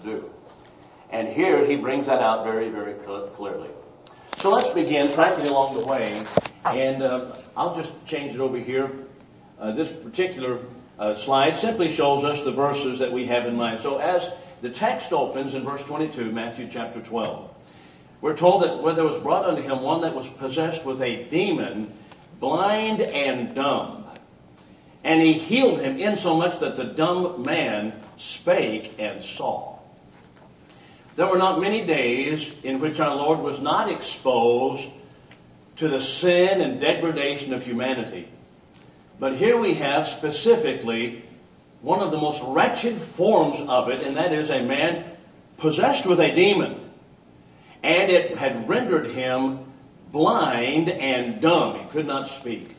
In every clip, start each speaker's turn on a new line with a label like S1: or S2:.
S1: do. And here he brings that out very, very clearly. So let's begin tracking along the way. And I'll just change it over here. This particular slide simply shows us the verses that we have in mind. So as the text opens in verse 22, Matthew chapter 12, we're told that where there was brought unto him one that was possessed with a demon, blind and dumb. And he healed him insomuch that the dumb man spake and saw. There were not many days in which our Lord was not exposed to the sin and degradation of humanity. But here we have specifically one of the most wretched forms of it, and that is a man possessed with a demon. And it had rendered him blind and dumb. He could not speak.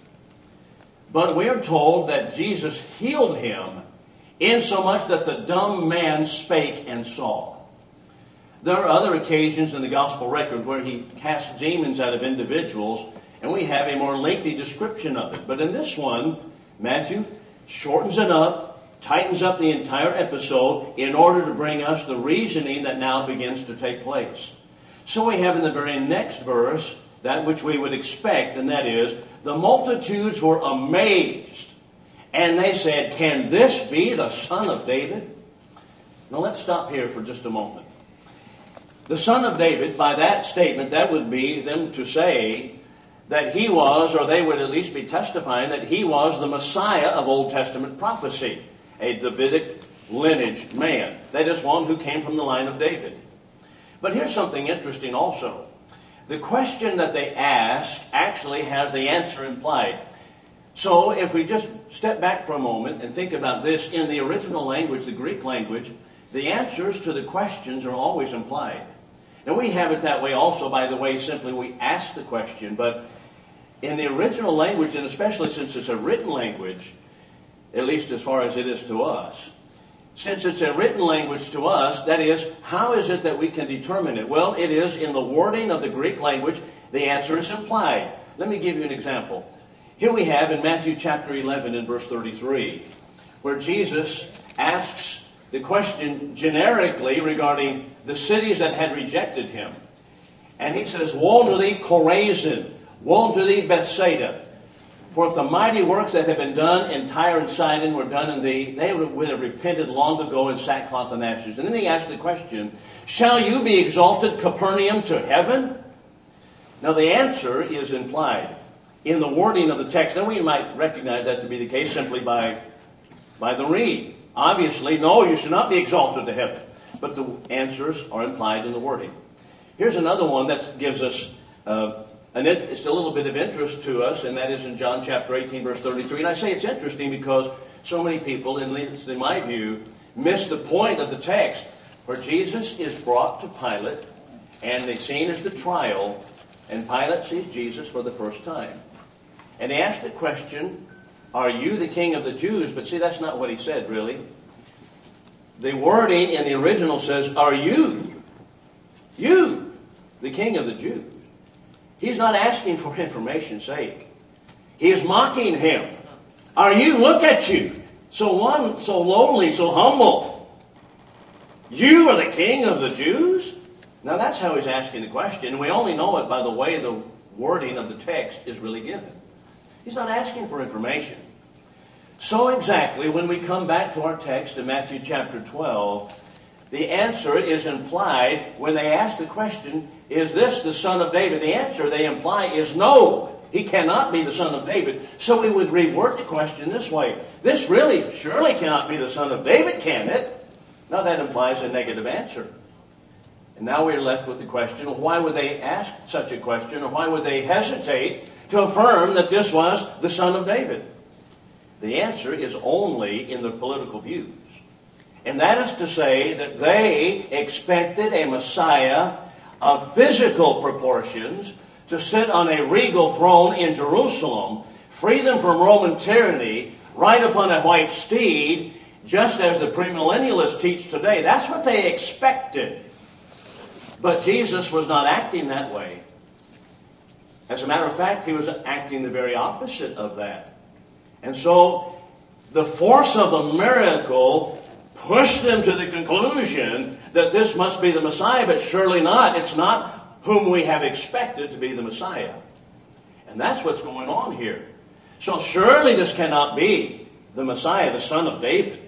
S1: But we are told that Jesus healed him insomuch that the dumb man spake and saw. There are other occasions in the gospel record where he casts demons out of individuals, and we have a more lengthy description of it. But in this one, Matthew shortens it up, tightens up the entire episode in order to bring us the reasoning that now begins to take place. So we have in the very next verse that which we would expect, and that is, the multitudes were amazed, and they said, "Can this be the Son of David?" Now let's stop here for just a moment. The Son of David, by that statement, that would be them to say that he was, or they would at least be testifying that he was the Messiah of Old Testament prophecy, a Davidic lineage man. That is one who came from the line of David. But here's something interesting also. The question that they ask actually has the answer implied. So if we just step back for a moment and think about this, in the original language, the Greek language, the answers to the questions are always implied. And we have it that way also, by the way, simply we ask the question. But in the original language, and especially since it's a written language, at least as far as it is to us, since it's a written language to us, that is, how is it that we can determine it? Well, it is in the wording of the Greek language, the answer is implied. Let me give you an example. Here we have in Matthew chapter 11 and verse 33, where Jesus asks the question generically regarding the cities that had rejected him. And he says, "Woe to thee, Chorazin! Woe to thee, Bethsaida! For if the mighty works that have been done in Tyre and Sidon were done in thee, they would have repented long ago in sackcloth and ashes." And then he asked the question, "Shall you be exalted, Capernaum, to heaven?" Now the answer is implied in the wording of the text. And we might recognize that to be the case simply by the read. Obviously, no, you should not be exalted to heaven. But the answers are implied in the wording. Here's another one that gives us it's a little bit of interest to us, and that is in John chapter 18, verse 33. And I say it's interesting because so many people, at least in my view, miss the point of the text, where Jesus is brought to Pilate, and the scene is the trial, and Pilate sees Jesus for the first time. And he asks the question, "Are you the king of the Jews?" But see, that's not what he said, really. The wording in the original says, "Are you the king of the Jews?" He's not asking for information's sake. He is mocking him. "Are you? Look at you. So lonely, so humble. You are the king of the Jews?" Now that's how he's asking the question. And we only know it by the way the wording of the text is really given. He's not asking for information. So exactly, when we come back to our text in Matthew chapter 12, the answer is implied when they ask the question, "Is this the Son of David?" The answer they imply is no, he cannot be the Son of David. So we would reword the question this way: "This really surely cannot be the Son of David, can it?" Now that implies a negative answer. And now we're left with the question, why would they ask such a question, or why would they hesitate to affirm that this was the Son of David? The answer is only in their political views. And that is to say that they expected a Messiah of physical proportions to sit on a regal throne in Jerusalem, free them from Roman tyranny, ride upon a white steed, just as the premillennialists teach today. That's what they expected. But Jesus was not acting that way. As a matter of fact, he was acting the very opposite of that. And so the force of the miracle pushed them to the conclusion that this must be the Messiah, but surely not. It's not whom we have expected to be the Messiah. And that's what's going on here. So surely this cannot be the Messiah, the son of David.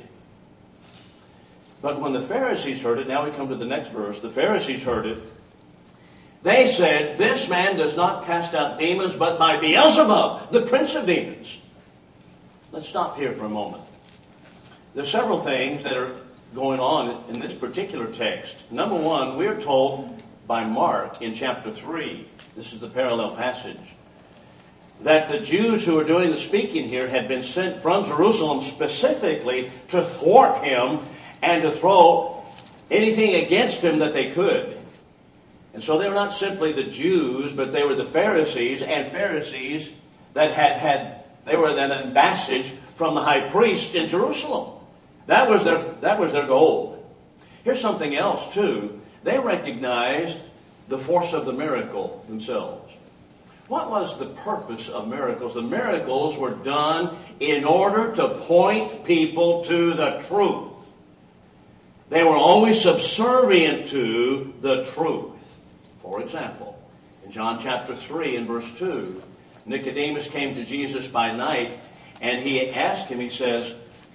S1: But when the Pharisees heard it, now we come to the next verse, the Pharisees heard it, they said, this man does not cast out demons, but by Beelzebub, the prince of demons. Let's stop here for a moment. There's several things that are going on in this particular text. Number one, we're told by Mark in chapter 3, this is the parallel passage, that the Jews who are doing the speaking here had been sent from Jerusalem specifically to thwart him and to throw anything against him that they could. And so they were not simply the Jews, but they were the Pharisees, and Pharisees that they were then an ambassage from the high priest in Jerusalem. That was their goal. Here's something else too. They recognized the force of the miracle themselves. What was the purpose of miracles? The miracles were done in order to point people to the truth. They were always subservient to the truth. For example, in John chapter 3 and verse 2, Nicodemus came to Jesus by night, and he asked him, he says,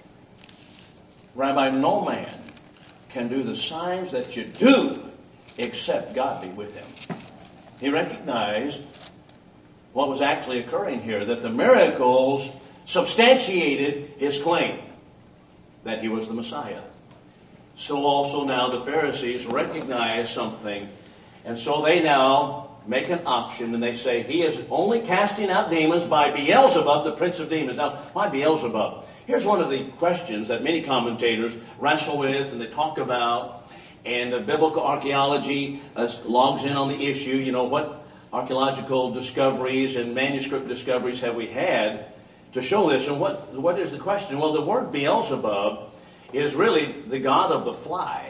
S1: Rabbi, no man can do the signs that you do except God be with him. He recognized what was actually occurring here, that the miracles substantiated his claim that he was the Messiah. So also now the Pharisees recognize something, and so they now make an option, and they say he is only casting out demons by Beelzebub, the prince of demons. Now, why Beelzebub? Here's one of the questions that many commentators wrestle with and they talk about, and biblical archaeology logs in on the issue. You know, what archaeological discoveries and manuscript discoveries have we had to show this? And what is the question? Well, the word Beelzebub is really the god of the fly.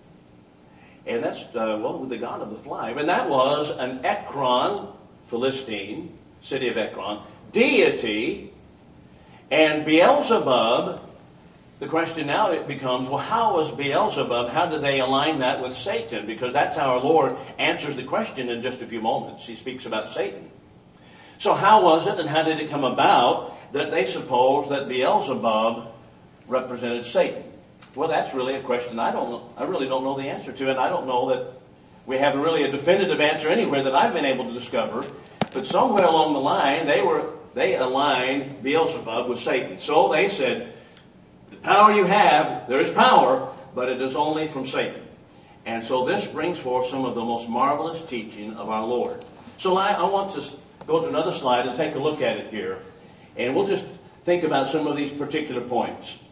S1: And that's, the god of the fly. And that was an Ekron, Philistine, city of Ekron, deity. And Beelzebub, the question now it becomes, well, how was Beelzebub, how did they align that with Satan? Because that's how our Lord answers the question in just a few moments. He speaks about Satan. So how was it and how did it come about that they supposed that Beelzebub represented Satan? Well, that's really a question I really don't know the answer to, and I don't know that we have really a definitive answer anywhere that I've been able to discover. But somewhere along the line, they aligned Beelzebub with Satan. So they said, the power you have, there is power, but it is only from Satan. And so this brings forth some of the most marvelous teaching of our Lord. So I want to go to another slide and take a look at it here. And we'll just think about some of these particular points.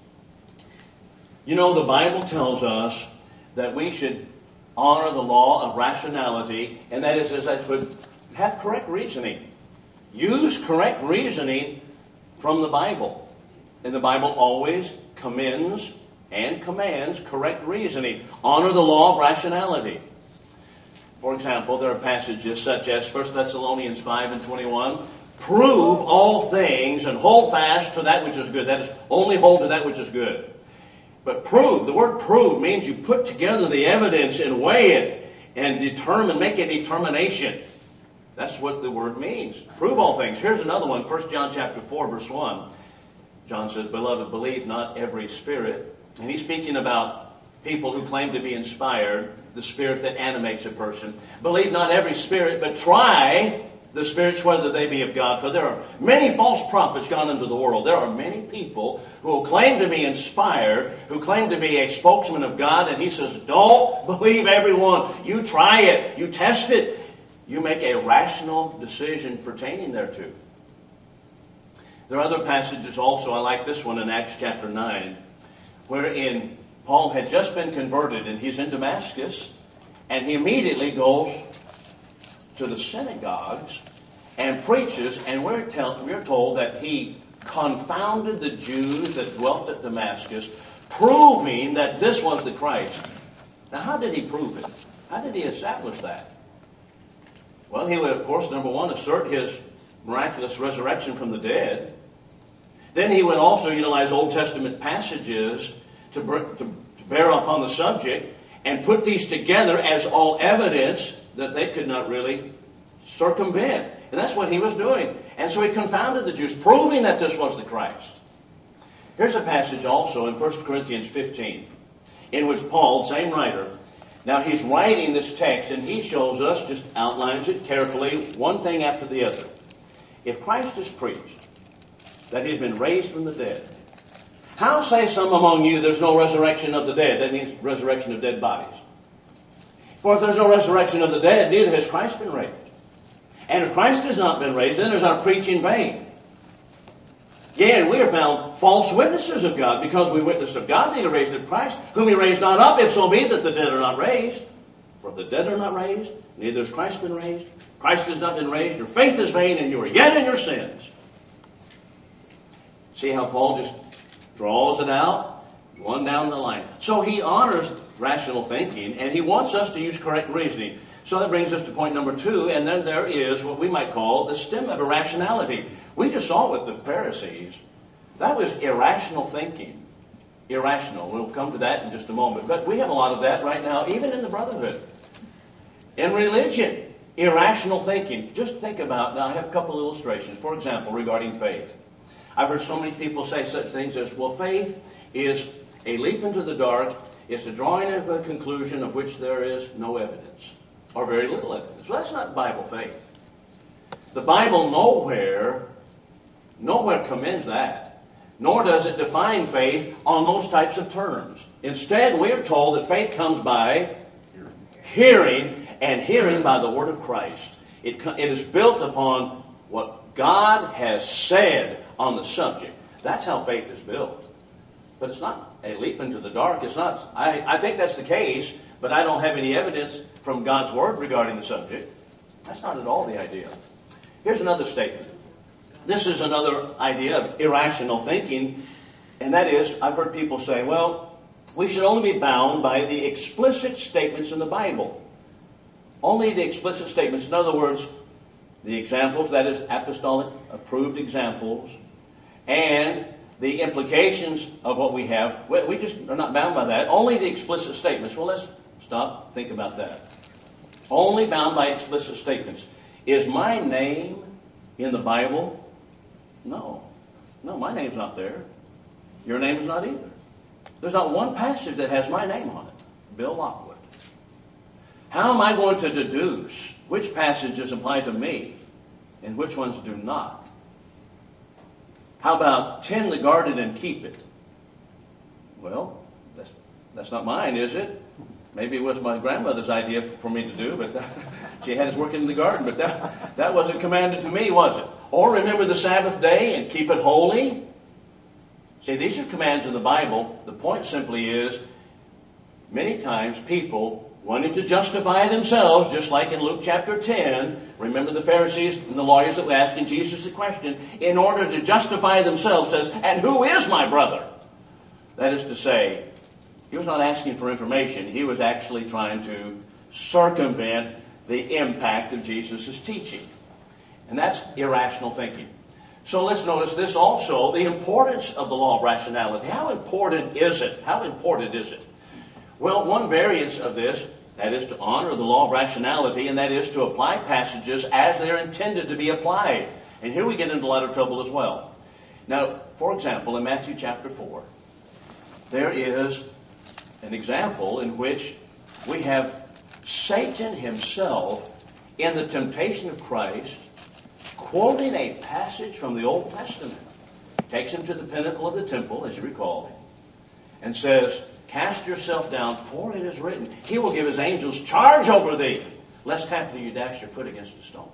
S1: You know, the Bible tells us that we should honor the law of rationality, and that is, as I put, have correct reasoning. Use correct reasoning from the Bible. And the Bible always commends and commands correct reasoning. Honor the law of rationality. For example, there are passages such as 1 Thessalonians 5 and 21. Prove all things and hold fast to that which is good. That is, only hold to that which is good. But prove, the word prove means you put together the evidence and weigh it and make a determination. That's what the word means. Prove all things. Here's another one, 1 John chapter 4, verse 1. John says, Beloved, believe not every spirit. And he's speaking about people who claim to be inspired, the spirit that animates a person. Believe not every spirit, but try the spirits whether they be of God. For there are many false prophets gone into the world. There are many people who claim to be inspired, who claim to be a spokesman of God. And he says, don't believe everyone. You try it. You test it. You make a rational decision pertaining thereto. There are other passages also. I like this one in Acts chapter 9, wherein Paul had just been converted and he's in Damascus, and he immediately goes to the synagogues and preaches, and we're told that he confounded the Jews that dwelt at Damascus, proving that this was the Christ. Now, how did he prove it? How did he establish that? Well, he would, of course, number one, assert his miraculous resurrection from the dead. Then he would also utilize Old Testament passages to bear upon the subject and put these together as all evidence that they could not really circumvent. And that's what he was doing. And so he confounded the Jews, proving that this was the Christ. Here's a passage also in 1 Corinthians 15, in which Paul, same writer, now he's writing this text and he shows us, just outlines it carefully, one thing after the other. If Christ is preached that he's been raised from the dead, how say some among you there's no resurrection of the dead? That means resurrection of dead bodies. For if there's no resurrection of the dead, neither has Christ been raised. And if Christ has not been raised, then is our preaching in vain. Again, we are found false witnesses of God, because we witnessed of God that he raised up Christ, whom he raised not up, if so be that the dead are not raised. For if the dead are not raised, neither has Christ been raised. Christ has not been raised, your faith is vain, and you are yet in your sins. See how Paul just draws it out, one down the line. So he honors rational thinking, and he wants us to use correct reasoning. So that brings us to point number 2, and then there is what we might call the stem of irrationality. We just saw it with the Pharisees. That was irrational thinking. Irrational. We'll come to that in just a moment. But we have a lot of that right now, even in the brotherhood. In religion, irrational thinking. Just think about, now I have a couple of illustrations. For example, regarding faith. I've heard so many people say such things as, well, faith is a leap into the dark. It's a drawing of a conclusion of which there is no evidence, or very little evidence. Well, that's not Bible faith. The Bible nowhere commends that, nor does it define faith on those types of terms. Instead, we are told that faith comes by hearing, and hearing by the word of Christ. It is built upon what God has said on the subject. That's how faith is built. But it's not a leap into the dark. It's not. I think that's the case, but I don't have any evidence from God's word regarding the subject. That's not at all the idea. Here's another statement. This is another idea of irrational thinking, and that is, I've heard people say, well, we should only be bound by the explicit statements in the Bible. Only the explicit statements. In other words, the examples, that is, apostolic approved examples, and the implications of what we have. We just are not bound by that. Only the explicit statements. Well, let's stop, think about that. Only bound by explicit statements. Is my name in the Bible? No. No, my name's not there. Your name is not either. There's not one passage that has my name on it. Bill Lockwood. How am I going to deduce which passages apply to me and which ones do not? How about tend the garden and keep it? Well, that's not mine, is it? Maybe it was my grandmother's idea for me to do, but she had us working in the garden, but that wasn't commanded to me, was it? Or remember the Sabbath day and keep it holy? See, these are commands in the Bible. The point simply is, many times people wanting to justify themselves, just like in Luke chapter 10, remember the Pharisees and the lawyers that were asking Jesus the question, in order to justify themselves, says, and who is my brother? That is to say, he was not asking for information. He was actually trying to circumvent the impact of Jesus' teaching. And that's irrational thinking. So let's notice this also, the importance of the law of rationality. How important is it? How important is it? Well, one variance of this, that is to honor the law of rationality, and that is to apply passages as they're intended to be applied. And here we get into a lot of trouble as well. Now, for example, in Matthew chapter 4, there is an example in which we have Satan himself in the temptation of Christ quoting a passage from the Old Testament. Takes him to the pinnacle of the temple, as you recall, and says, cast yourself down, for it is written, he will give his angels charge over thee, lest haply you dash your foot against a stone.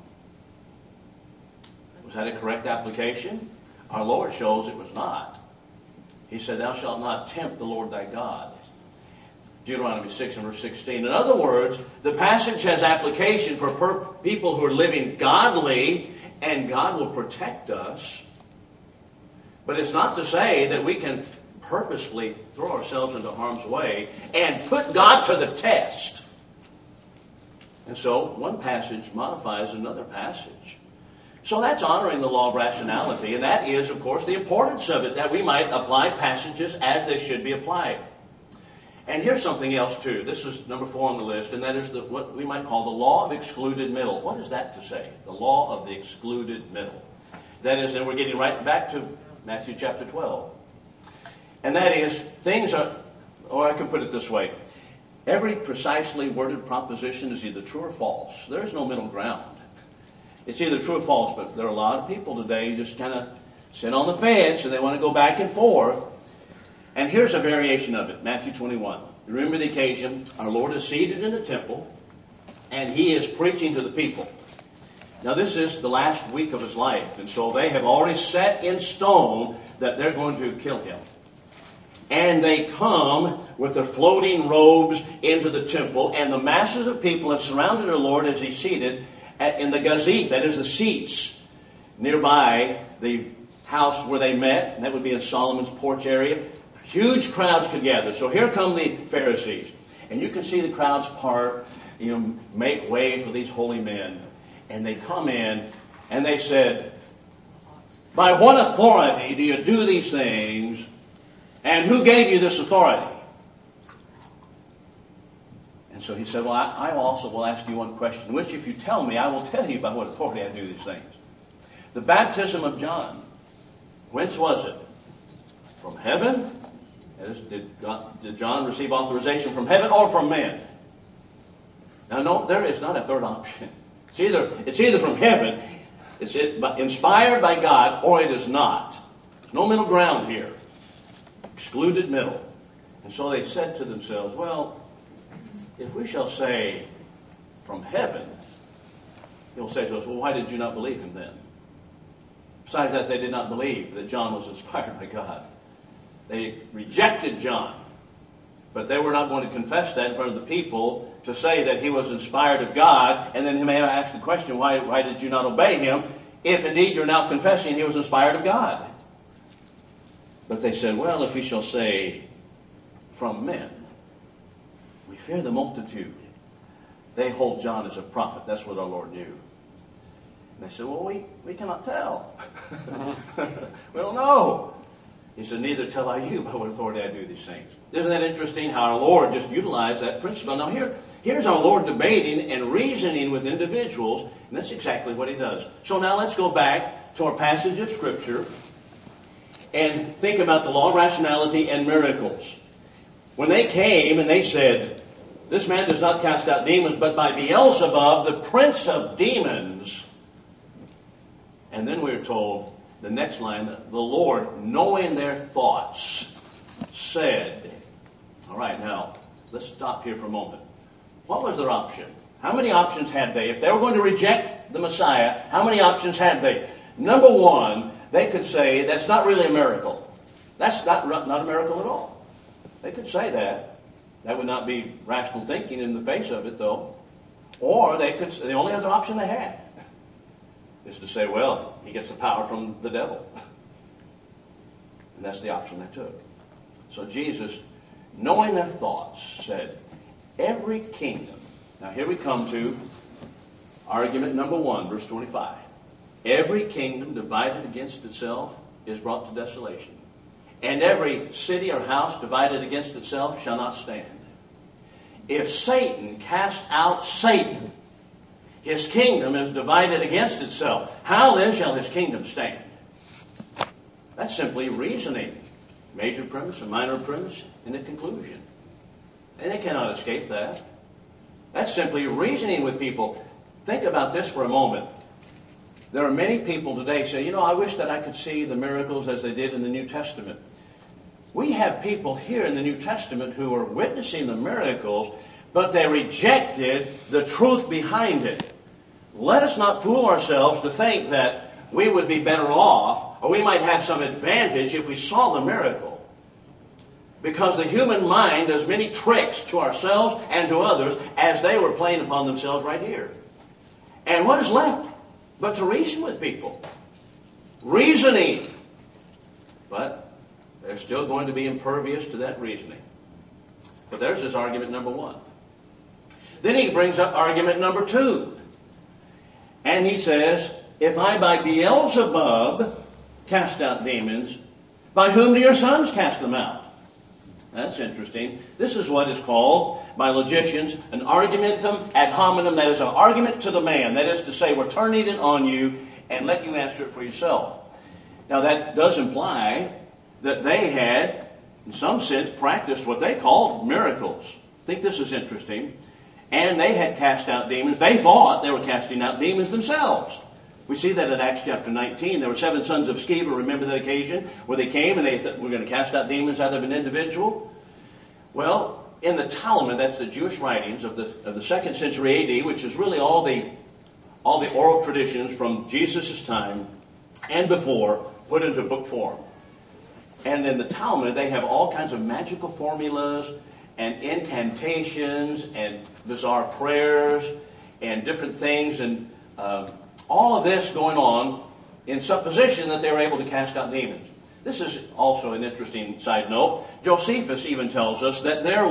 S1: Was that a correct application? Our Lord shows it was not. He said, thou shalt not tempt the Lord thy God. Deuteronomy 6 and verse 16. In other words, the passage has application for people who are living godly, and God will protect us. But it's not to say that we can purposefully throw ourselves into harm's way and put God to the test. And so one passage modifies another passage. So that's honoring the law of rationality, and that is, of course, the importance of it, that we might apply passages as they should be applied. And here's something else, too. This is number 4 on the list, and that is what we might call the law of excluded middle. What is that to say? The law of the excluded middle. That is, and we're getting right back to Matthew chapter 12. And that is, things are, or I can put it this way. Every precisely worded proposition is either true or false. There is no middle ground. It's either true or false, but there are a lot of people today who just kind of sit on the fence and they want to go back and forth. And here's a variation of it, Matthew 21. Remember the occasion, our Lord is seated in the temple, and He is preaching to the people. Now this is the last week of His life, and so they have already set in stone that they're going to kill Him. And they come with their floating robes into the temple, and the masses of people have surrounded our Lord as He's seated in the gazith, that is the seats, nearby the house where they met, and that would be in Solomon's porch area. Huge crowds could gather. So here come the Pharisees. And you can see the crowds part, make way for these holy men. And they come in and they said, "By what authority do you do these things? And who gave you this authority?" And so he said, "Well, I also will ask you one question, which if you tell me, I will tell you by what authority I do these things. The baptism of John, whence was it? From heaven? That is, did John receive authorization from heaven or from men?" Now, no, there is not a third option. It's either from heaven, it's inspired by God, or it is not. There's no middle ground here. Excluded middle. And so they said to themselves, "Well, if we shall say from heaven," he'll say to us, "Well, why did you not believe him then?" Besides that, they did not believe that John was inspired by God. They rejected John. But they were not going to confess that in front of the people to say that he was inspired of God, and then he may ask the question, why did you not obey him, if indeed you're now confessing he was inspired of God? But they said, "Well, if we shall say from men, we fear the multitude. They hold John as a prophet." That's what our Lord knew. And they said, "Well, we cannot tell. We don't know." He said, "Neither tell I you by what authority I do these things." Isn't that interesting how our Lord just utilized that principle? Now here's our Lord debating and reasoning with individuals, and that's exactly what He does. So now let's go back to our passage of Scripture and think about the law of rationality and miracles. When they came and they said, "This man does not cast out demons, but by Beelzebub, the prince of demons." And then we're told, the next line, the Lord, knowing their thoughts, said. All right, now, let's stop here for a moment. What was their option? How many options had they? If they were going to reject the Messiah, how many options had they? Number one, they could say, that's not really a miracle. That's not a miracle at all. They could say that. That would not be rational thinking in the face of it, though. Or they could say, the only other option they had is to say, well, he gets the power from the devil. And that's the option they took. So Jesus, knowing their thoughts, said, every kingdom. Now here we come to argument number 1, verse 25. Every kingdom divided against itself is brought to desolation. And every city or house divided against itself shall not stand. If Satan cast out Satan, his kingdom is divided against itself. How then shall his kingdom stand? That's simply reasoning. Major premise, a minor premise, and a conclusion. And they cannot escape that. That's simply reasoning with people. Think about this for a moment. There are many people today who say, I wish that I could see the miracles as they did in the New Testament. We have people here in the New Testament who are witnessing the miracles, but they rejected the truth behind it. Let us not fool ourselves to think that we would be better off, or we might have some advantage if we saw the miracle. Because the human mind does many tricks to ourselves and to others as they were playing upon themselves right here. And what is left but to reason with people? Reasoning. But they're still going to be impervious to that reasoning. But there's his argument number 1. Then he brings up argument number 2. And he says, if I by Beelzebub cast out demons, by whom do your sons cast them out? That's interesting. This is what is called, by logicians, an argumentum ad hominem. That is an argument to the man. That is to say, we're turning it on you and let you answer it for yourself. Now that does imply that they had, in some sense, practiced what they called miracles. I think this is interesting. And they had cast out demons. They thought they were casting out demons themselves. We see that in Acts chapter 19. There were 7 sons of Sceva. Remember that occasion where they came and they said, we're going to cast out demons out of an individual? Well, in the Talmud, that's the Jewish writings of the 2nd century AD, which is really all the oral traditions from Jesus' time and before put into book form. And in the Talmud, they have all kinds of magical formulas and incantations and bizarre prayers and different things, and all of this going on in supposition that they were able to cast out demons. This is also an interesting side note. Josephus even tells us that there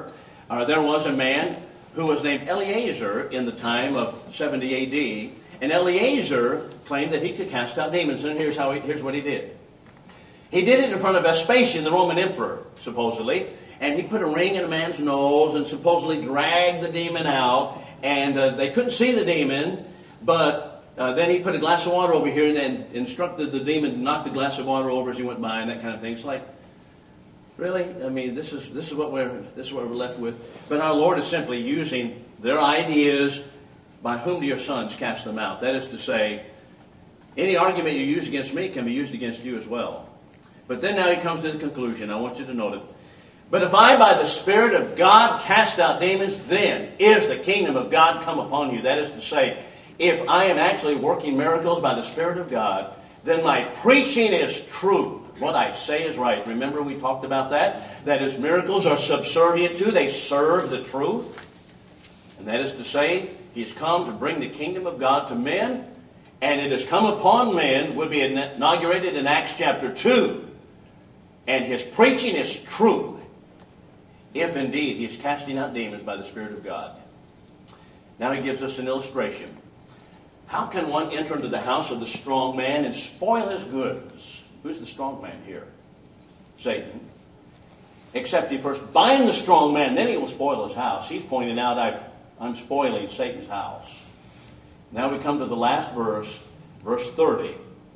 S1: was a man who was named Eleazar in the time of 70 A.D., and Eleazar claimed that he could cast out demons, and here's what he did. He did it in front of Vespasian, the Roman emperor, supposedly, and he put a ring in a man's nose and supposedly dragged the demon out, and they couldn't see the demon, but then he put a glass of water over here and then instructed the demon to knock the glass of water over as he went by and that kind of thing. It's like, really? I mean, this is what we're left with. But our Lord is simply using their ideas. By whom do your sons cast them out? That is to say, any argument you use against me can be used against you as well. But then now he comes to the conclusion. I want you to note it. But if I by the Spirit of God cast out demons, then is the kingdom of God come upon you. That is to say, if I am actually working miracles by the Spirit of God, then my preaching is true. What I say is right. Remember we talked about that? That is, miracles are subservient to, they serve the truth. And that is to say, He's come to bring the kingdom of God to men, and it has come upon men, would be inaugurated in Acts chapter 2. And His preaching is true, if indeed He is casting out demons by the Spirit of God. Now He gives us an illustration. How can one enter into the house of the strong man and spoil his goods? Who's the strong man here? Satan. Except he first bind the strong man, then he will spoil his house. He's pointing out, I'm spoiling Satan's house. Now we come to the last verse, verse 30.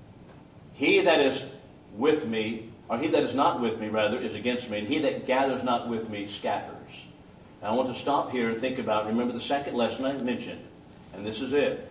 S1: He that is with me, or he that is not with me, rather, is against me, and he that gathers not with me scatters. Now I want to stop here and think about, remember the second lesson I mentioned, and this is it.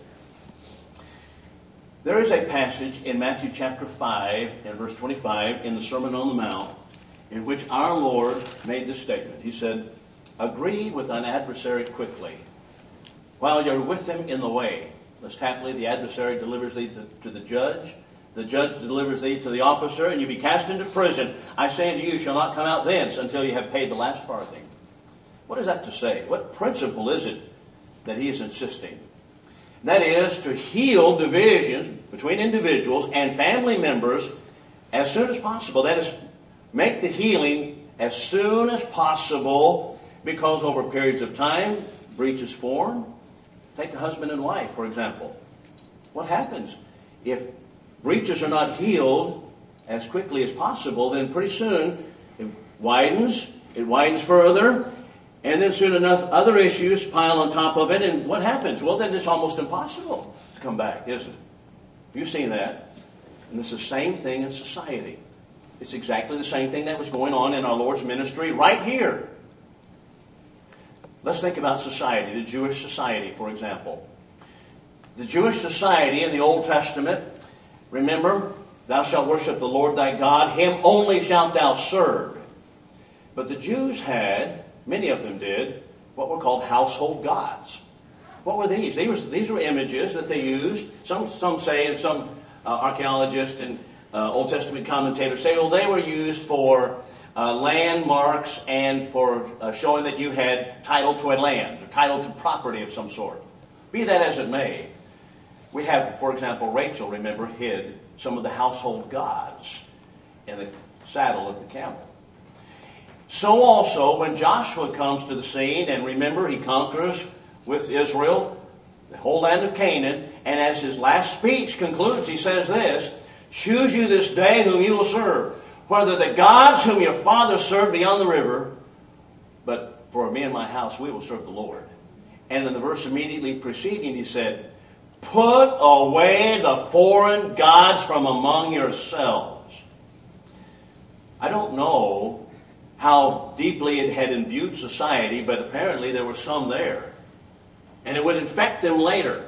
S1: There is a passage in Matthew chapter 5 and verse 25 in the Sermon on the Mount in which our Lord made this statement. He said, agree with thine adversary quickly while you're with him in the way, lest haply the adversary delivers thee to the judge delivers thee to the officer, and you be cast into prison. I say unto you, shall not come out thence until you have paid the last farthing. What is that to say? What principle is it that he is insisting? That is to heal divisions between individuals and family members as soon as possible. That is, make the healing as soon as possible, because over periods of time, breaches form. Take a husband and wife, for example. What happens? If breaches are not healed as quickly as possible, then pretty soon it widens further, and then soon enough, other issues pile on top of it, and what happens? Well, then it's almost impossible to come back, isn't it? You've seen that. And it's the same thing in society. It's exactly the same thing that was going on in our Lord's ministry right here. Let's think about society, the Jewish society, for example. The Jewish society in the Old Testament, remember, thou shalt worship the Lord thy God, him only shalt thou serve. But the Jews had, many of them did, what were called household gods. What were these? These were images that they used. Some say, and some archaeologists and Old Testament commentators say, well, they were used for landmarks and for showing that you had title to a land, or title to property of some sort. Be that as it may, we have, for example, Rachel, remember, hid some of the household gods in the saddle of the camel. So also, when Joshua comes to the scene, and remember, he conquers with Israel the whole land of Canaan. And as his last speech concludes, he says this, choose you this day whom you will serve, whether the gods whom your fathers served beyond the river, but for me and my house we will serve the Lord. And in the verse immediately preceding, he said, put away the foreign gods from among yourselves. I don't know how deeply it had imbued society, but apparently there were some there. And it would infect them later.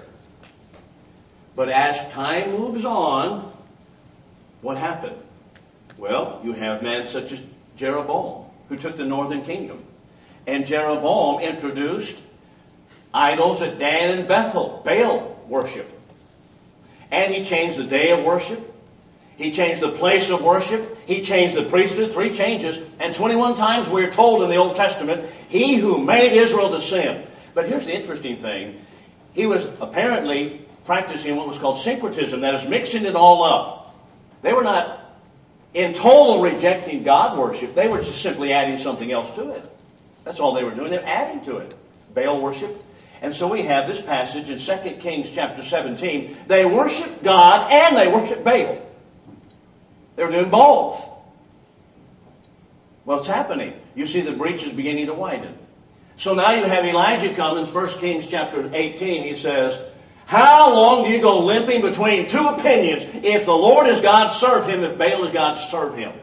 S1: But as time moves on, what happened? Well, you have men such as Jeroboam, who took the northern kingdom. And Jeroboam introduced idols at Dan and Bethel, Baal worship. And he changed the day of worship. He changed the place of worship. He changed the priesthood. 3 changes. And 21 times we're told in the Old Testament, he who made Israel to sin. But here's the interesting thing. He was apparently practicing what was called syncretism. That is, mixing it all up. They were not in total rejecting God worship. They were just simply adding something else to it. That's all they were doing. They're adding to it. Baal worship. And so we have this passage in 2 Kings chapter 17. They worship God and they worship Baal. They're doing both. What's happening? You see the breach is beginning to widen. So now you have Elijah come in 1 Kings chapter 18. He says, how long do you go limping between 2 opinions? If the Lord is God, serve him. If Baal is God, serve him.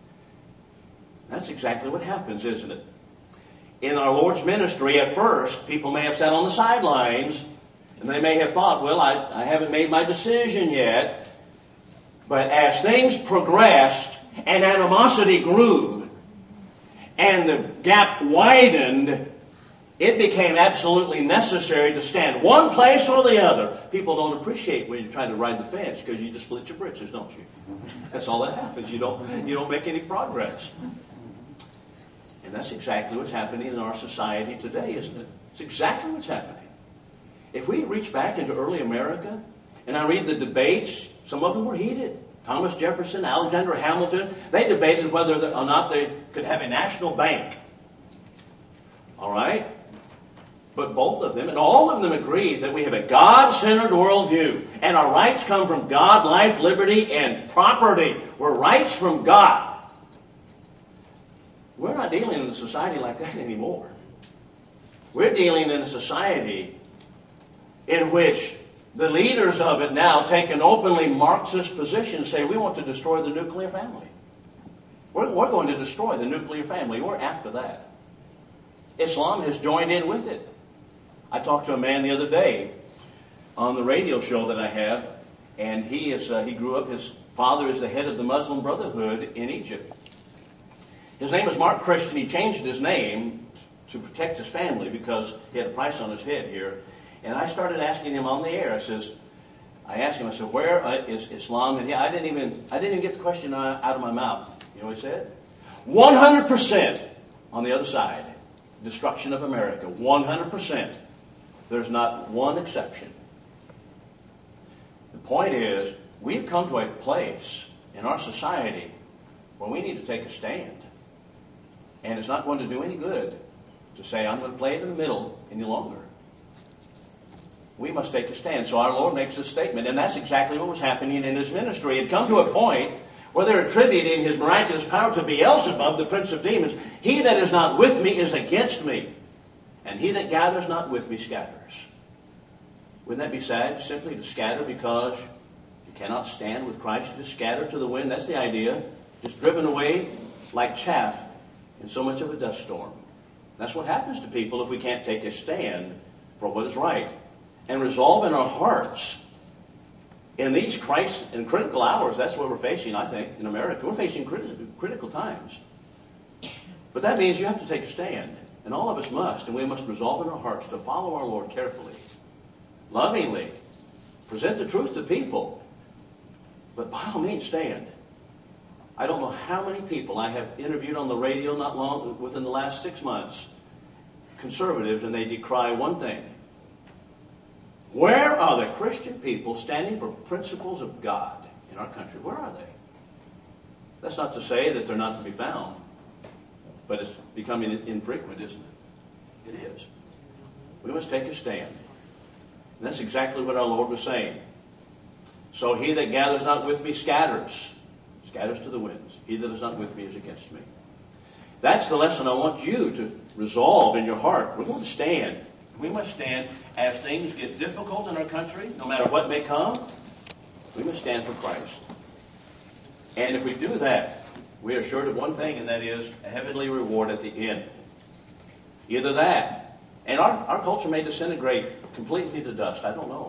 S1: That's exactly what happens, isn't it? In our Lord's ministry, at first, people may have sat on the sidelines, and they may have thought, well, I haven't made my decision yet. But as things progressed, and animosity grew, and the gap widened, it became absolutely necessary to stand one place or the other. People don't appreciate when you're trying to ride the fence, because you just split your britches, don't you? That's all that happens. You don't make any progress. And that's exactly what's happening in our society today, isn't it? It's exactly what's happening. If we reach back into early America, and I read the debates, some of them were heated. Thomas Jefferson, Alexander Hamilton, they debated whether or not they could have a national bank. All right? But both of them, and all of them agreed that we have a God-centered worldview. And our rights come from God, life, liberty, and property. We're rights from God. We're not dealing in a society like that anymore. We're dealing in a society in which the leaders of it now take an openly Marxist position and say, we want to destroy the nuclear family. We're going to destroy the nuclear family. We're after that. Islam has joined in with it. I talked to a man the other day on the radio show that I have, and he grew up, his father is the head of the Muslim Brotherhood in Egypt. His name is Mark Christian. He changed his name to protect his family because he had a price on his head here. And I started asking him on the air. I asked him, where is Islam? And I didn't even get the question out of my mouth. You know what he said? 100% on the other side. Destruction of America. 100%. There's not one exception. The point is, we've come to a place in our society where we need to take a stand. And it's not going to do any good to say, I'm going to play it in the middle any longer. We must take a stand. So our Lord makes this statement, and that's exactly what was happening in his ministry. It had come to a point where they're attributing his miraculous power to Beelzebub, the prince of demons. He that is not with me is against me, and he that gathers not with me scatters. Wouldn't that be sad, simply to scatter because you cannot stand with Christ? You just scatter to the wind. That's the idea. Just driven away like chaff in so much of a dust storm. That's what happens to people if we can't take a stand for what is right and resolve in our hearts. In these crisis and critical hours, that's what we're facing, I think, in America. We're facing critical times. But that means you have to take a stand. And all of us must. And we must resolve in our hearts to follow our Lord carefully, lovingly, present the truth to people. But by all means, stand. I don't know how many people I have interviewed on the radio not long, within the last 6 months, conservatives, and they decry one thing. Where are the Christian people standing for principles of God in our country? Where are they? That's not to say that they're not to be found, but it's becoming infrequent, isn't it? It is. We must take a stand. And that's exactly what our Lord was saying. So he that gathers not with me scatters to the winds. He that is not with me is against me. That's the lesson I want you to resolve in your heart. We're going to stand. We must stand as things get difficult in our country, no matter what may come. We must stand for Christ. And if we do that, we are assured of one thing, and that is a heavenly reward at the end. Either that, and our culture may disintegrate completely to dust. I don't know.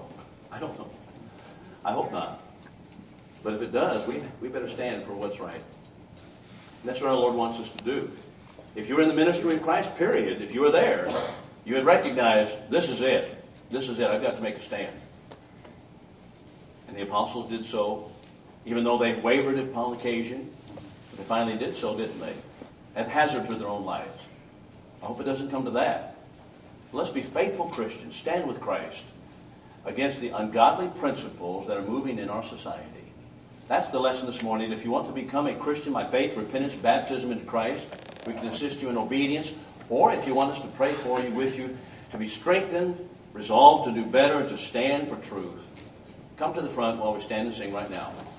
S1: I hope not. But if it does, we better stand for what's right. And that's what our Lord wants us to do. If you're in the ministry of Christ, period, if you were there, you would recognize, this is it. This is it. I've got to make a stand. And the apostles did so, even though they wavered upon occasion. But they finally did so, didn't they? At hazard to their own lives. I hope it doesn't come to that. Let's be faithful Christians. Stand with Christ against the ungodly principles that are moving in our society. That's the lesson this morning. If you want to become a Christian by faith, repentance, baptism into Christ, we can assist you in obedience. Or if you want us to pray for you, with you, to be strengthened, resolved to do better, and to stand for truth, come to the front while we stand and sing right now.